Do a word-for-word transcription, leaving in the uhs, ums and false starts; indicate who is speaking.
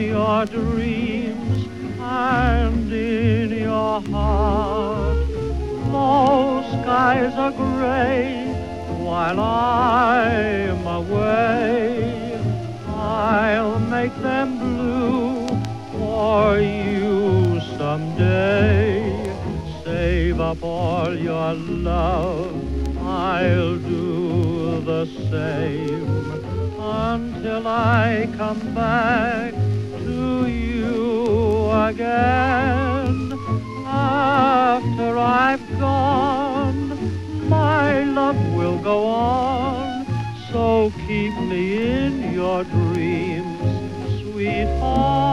Speaker 1: your dreams and in your heart. Those skies are gray while I'm away. I'll make them blue for you someday. Save up all your love, I'll do the same until I come back to you again. After I've gone, my love will go on, so keep me in your dreams, sweetheart.